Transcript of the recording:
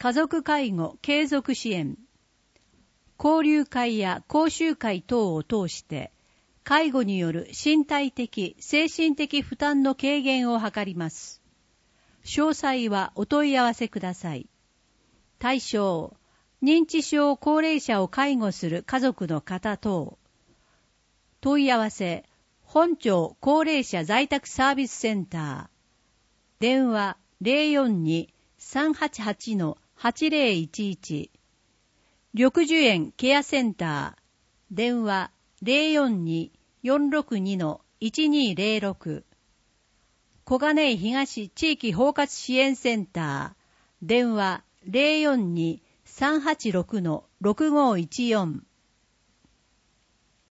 家族介護継続支援、交流会や講習会等を通して、介護による身体的、精神的負担の軽減を図ります。詳細はお問い合わせください。対象、認知症高齢者を介護する家族の方等。問い合わせ、本町高齢者在宅サービスセンター。電話 042-388-8011。緑樹園ケアセンター。電話 042-462-1206。小金井東地域包括支援センター。電話 042-386-6514。